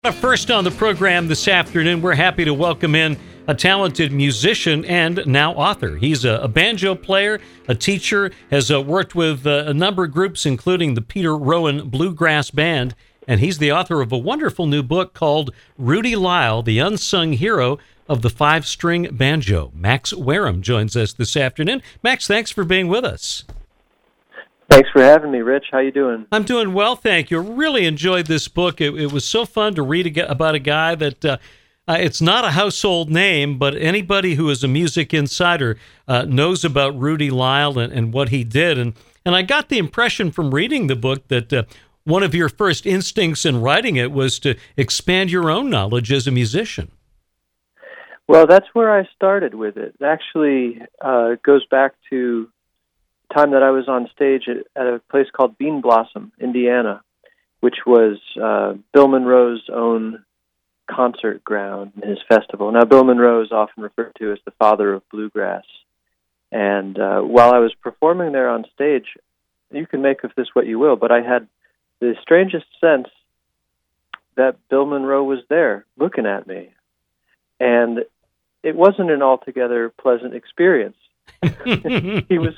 First on the program this afternoon, we're happy to welcome in a talented musician and now author. He's a banjo player, a teacher, has worked with a number of groups, including the Peter Rowan Bluegrass Band, and he's the author of a wonderful new book called Rudy Lyle, the Unsung Hero of the Five-String Banjo. Max Wareham joins us this afternoon. Max, thanks for being with us. Thanks for having me, Rich. How you doing? I'm doing well, thank you. Really enjoyed this book. It was so fun to read about a guy that it's not a household name, but anybody who is a music insider knows about Rudy Lyle and what he did. And I got the impression from reading the book that one of your first instincts in writing it was to expand your own knowledge as a musician. Well, that's where I started with it. It actually goes back to time that I was on stage at a place called Bean Blossom, Indiana, which was Bill Monroe's own concert ground and his festival. Now, Bill Monroe is often referred to as the father of bluegrass. And while I was performing there on stage, you can make of this what you will, but I had the strangest sense that Bill Monroe was there looking at me. And it wasn't an altogether pleasant experience. He was...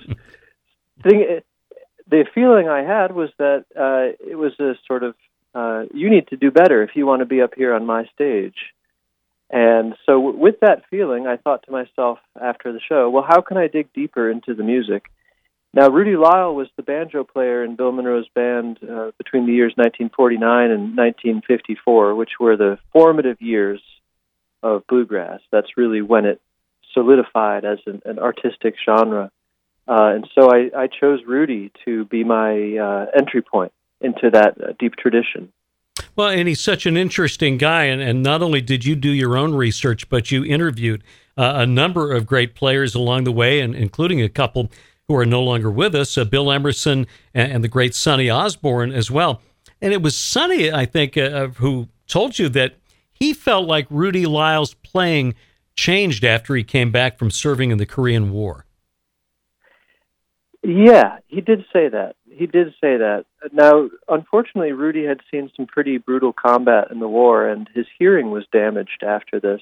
The feeling I had was that it was a sort of, you need to do better if you want to be up here on my stage. And so with that feeling, I thought to myself after the show, well, how can I dig deeper into the music? Now, Rudy Lyle was the banjo player in Bill Monroe's band between the years 1949 and 1954, which were the formative years of bluegrass. That's really when it solidified as an artistic genre. And so I chose Rudy to be my entry point into that deep tradition. Well, and he's such an interesting guy, and not only did you do your own research, but you interviewed a number of great players along the way, and including a couple who are no longer with us, Bill Emerson and the great Sonny Osborne as well. And it was Sonny, I think, who told you that he felt like Rudy Lyle's playing changed after he came back from serving in the Korean War. Yeah, he did say that. Now, unfortunately, Rudy had seen some pretty brutal combat in the war, and his hearing was damaged after this.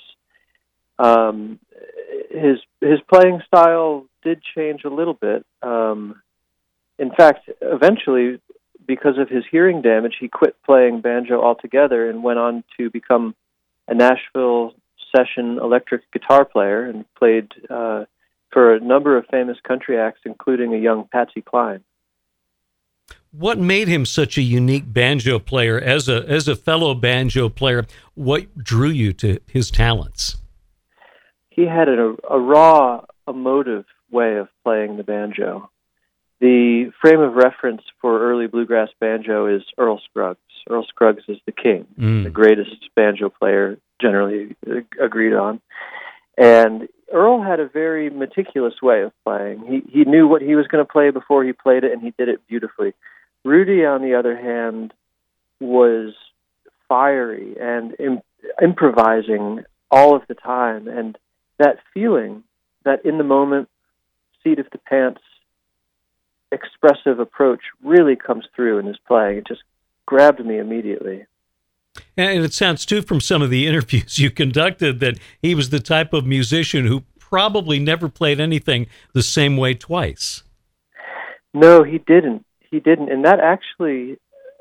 His playing style did change a little bit. In fact, eventually, because of his hearing damage, he quit playing banjo altogether and went on to become a Nashville session electric guitar player and played for a number of famous country acts, including a young Patsy Cline. What made him such a unique banjo player? As a fellow banjo player, what drew you to his talents? He had a raw, emotive way of playing the banjo. The frame of reference for early bluegrass banjo is Earl Scruggs. Earl Scruggs is the king, the greatest banjo player generally agreed on. And Earl had a very meticulous way of playing. He knew what he was going to play before he played it, and he did it beautifully. Rudy, on the other hand, was fiery and improvising all of the time. And that feeling, that in-the-moment, seat-of-the-pants, expressive approach really comes through in his playing. It just grabbed me immediately. And it sounds, too, from some of the interviews you conducted that he was the type of musician who probably never played anything the same way twice. No, he didn't. And that actually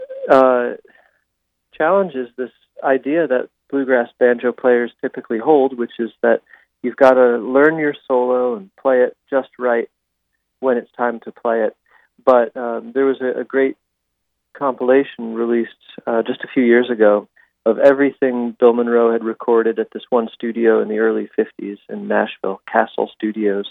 challenges this idea that bluegrass banjo players typically hold, which is that you've got to learn your solo and play it just right when it's time to play it. But there was a great compilation released just a few years ago of everything Bill Monroe had recorded at this one studio in the early 50s in Nashville, Castle Studios.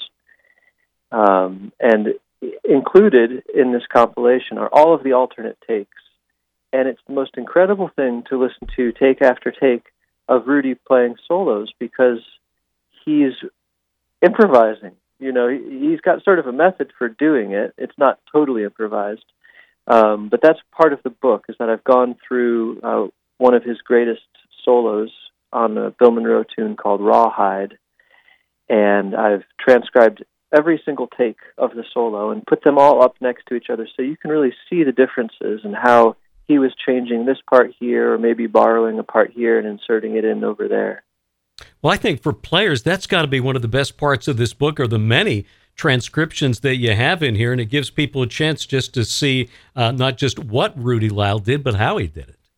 And included in this compilation are all of the alternate takes. And it's the most incredible thing to listen to take after take of Rudy playing solos because he's improvising. You know, he's got sort of a method for doing it. It's not totally improvised. But that's part of the book, is that I've gone through one of his greatest solos on a Bill Monroe tune called Rawhide, and I've transcribed every single take of the solo and put them all up next to each other so you can really see the differences and how he was changing this part here, or maybe borrowing a part here and inserting it in over there. Well, I think for players, that's got to be one of the best parts of this book, are the many transcriptions that you have in here, and it gives people a chance just to see not just what Rudy Lyle did, but how he did it.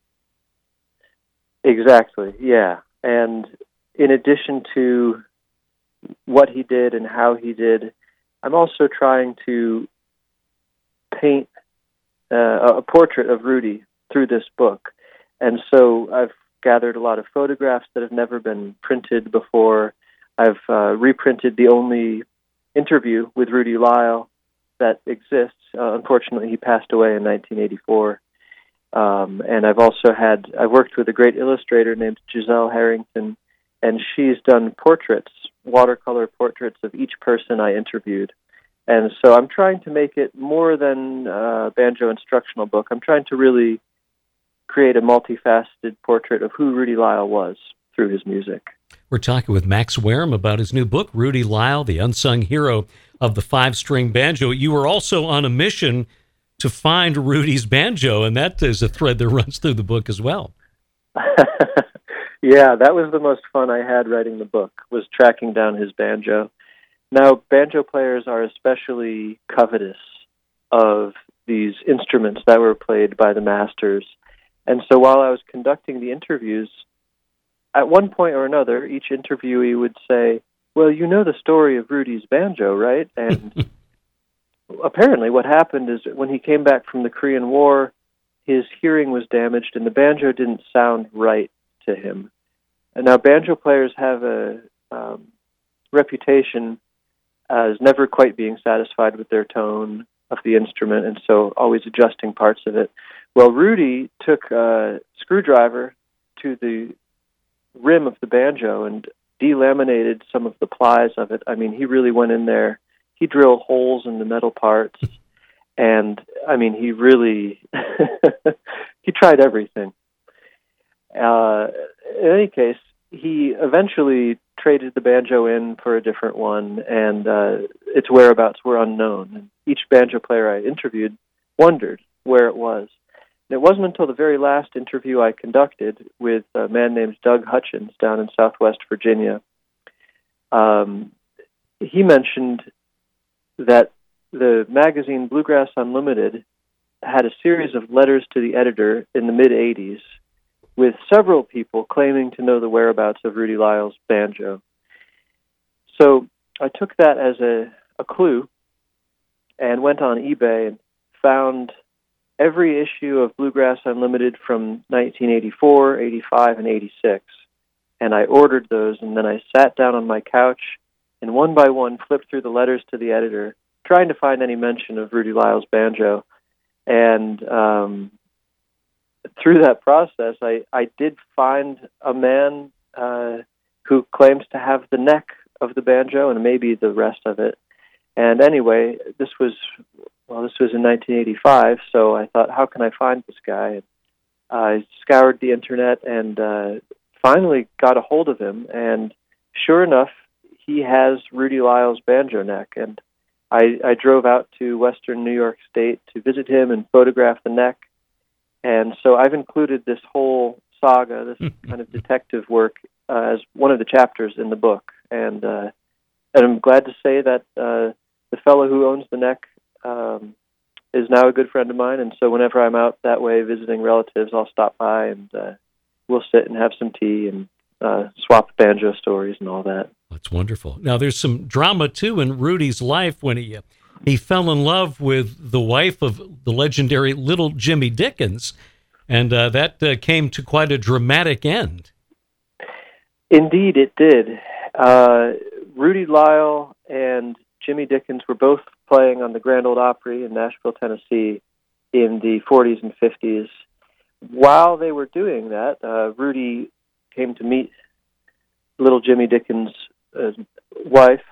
Exactly, yeah. And in addition to what he did and how he did, I'm also trying to paint a portrait of Rudy through this book. And so I've gathered a lot of photographs that have never been printed before. I've reprinted the only interview with Rudy Lyle that exists. Unfortunately, he passed away in 1984. And I've worked with a great illustrator named Giselle Harrington, and she's done portraits, watercolor portraits of each person I interviewed. And so I'm trying to make it more than a banjo instructional book. I'm trying to really create a multifaceted portrait of who Rudy Lyle was through his music. We're talking with Max Wareham about his new book, Rudy Lyle, the Unsung Hero of the Five-String Banjo. You were also on a mission to find Rudy's banjo, and that is a thread that runs through the book as well. Yeah, that was the most fun I had writing the book, was tracking down his banjo. Now, banjo players are especially covetous of these instruments that were played by the masters. And so while I was conducting the interviews, at one point or another, each interviewee would say, "Well, you know the story of Rudy's banjo, right?" And apparently what happened is when he came back from the Korean War, his hearing was damaged and the banjo didn't sound right to him. And now banjo players have a reputation as never quite being satisfied with their tone of the instrument, and so always adjusting parts of it. Well, Rudy took a screwdriver to the rim of the banjo and delaminated some of the plies of it. I mean, he really went in there. He drilled holes in the metal parts, and I mean, he really he tried everything. In any case, he eventually traded the banjo in for a different one, and its whereabouts were unknown. And each banjo player I interviewed wondered where it was. And it wasn't until the very last interview I conducted with a man named Doug Hutchins down in Southwest Virginia. He mentioned that the magazine Bluegrass Unlimited had a series of letters to the editor in the mid-'80s with several people claiming to know the whereabouts of Rudy Lyle's banjo. So I took that as a clue and went on eBay and found every issue of Bluegrass Unlimited from 1984, 85, and 86. And I ordered those, and then I sat down on my couch and one by one flipped through the letters to the editor, trying to find any mention of Rudy Lyle's banjo. And through that process, I did find a man who claims to have the neck of the banjo and maybe the rest of it. And anyway, this was in 1985, so I thought, how can I find this guy? And I scoured the internet and finally got a hold of him, and sure enough, he has Rudy Lyle's banjo neck. And I drove out to Western New York State to visit him and photograph the neck. And so I've included this whole saga, this kind of detective work, as one of the chapters in the book. And I'm glad to say that the fellow who owns the neck is now a good friend of mine. And so whenever I'm out that way visiting relatives, I'll stop by and we'll sit and have some tea and swap banjo stories and all that. That's wonderful. Now, there's some drama, too, in Rudy's life when he fell in love with the wife of the legendary Little Jimmy Dickens, and that came to quite a dramatic end. Indeed, it did. Rudy Lyle and Jimmy Dickens were both playing on the Grand Ole Opry in Nashville, Tennessee in the 40s and 50s. While they were doing that, Rudy came to meet Little Jimmy Dickens' wife,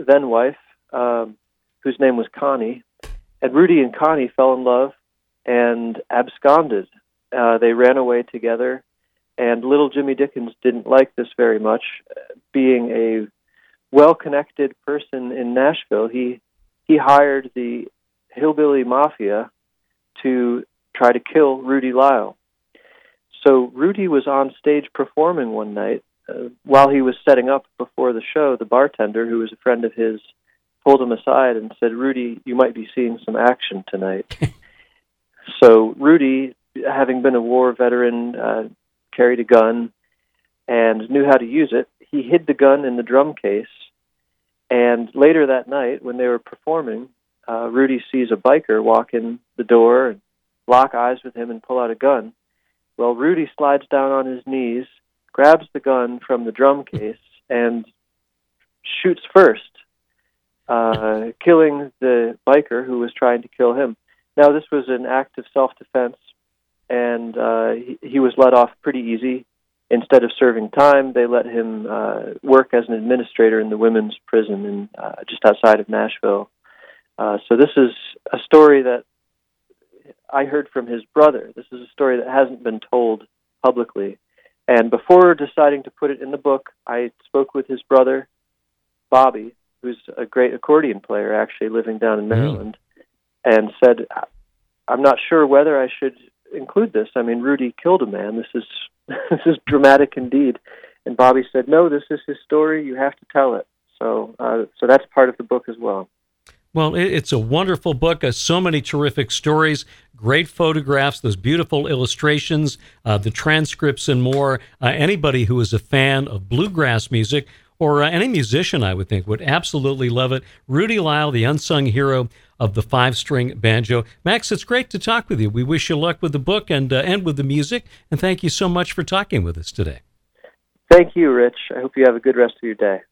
whose name was Connie. And Rudy and Connie fell in love and absconded. They ran away together, and Little Jimmy Dickens didn't like this very much. Being a well-connected person in Nashville, he hired the hillbilly mafia to try to kill Rudy Lyle. So Rudy was on stage performing one night. While he was setting up before the show, the bartender, who was a friend of his, pulled him aside and said, "Rudy, you might be seeing some action tonight." So Rudy, having been a war veteran, carried a gun and knew how to use it. He hid the gun in the drum case, and later that night, when they were performing, Rudy sees a biker walk in the door and lock eyes with him and pull out a gun. Well, Rudy slides down on his knees, grabs the gun from the drum case, and shoots first, killing the biker who was trying to kill him. Now, this was an act of self-defense, and he was let off pretty easy. Instead of serving time, they let him work as an administrator in the women's prison in, just outside of Nashville. So this is a story that I heard from his brother. This is a story that hasn't been told publicly. And before deciding to put it in the book, I spoke with his brother, Bobby, who's a great accordion player, actually living down in Maryland, and said, "I'm not sure whether I should include this. I mean, Rudy killed a man. This is dramatic indeed." And Bobby said, "No, this is his story. You have to tell it." So that's part of the book as well. Well, it's a wonderful book. So many terrific stories, great photographs, those beautiful illustrations, the transcripts and more. Anybody who is a fan of bluegrass music, or any musician, I would think, would absolutely love it. Rudy Lyle, the unsung hero of the five-string banjo. Max, it's great to talk with you. We wish you luck with the book and with the music, and thank you so much for talking with us today. Thank you, Rich. I hope you have a good rest of your day.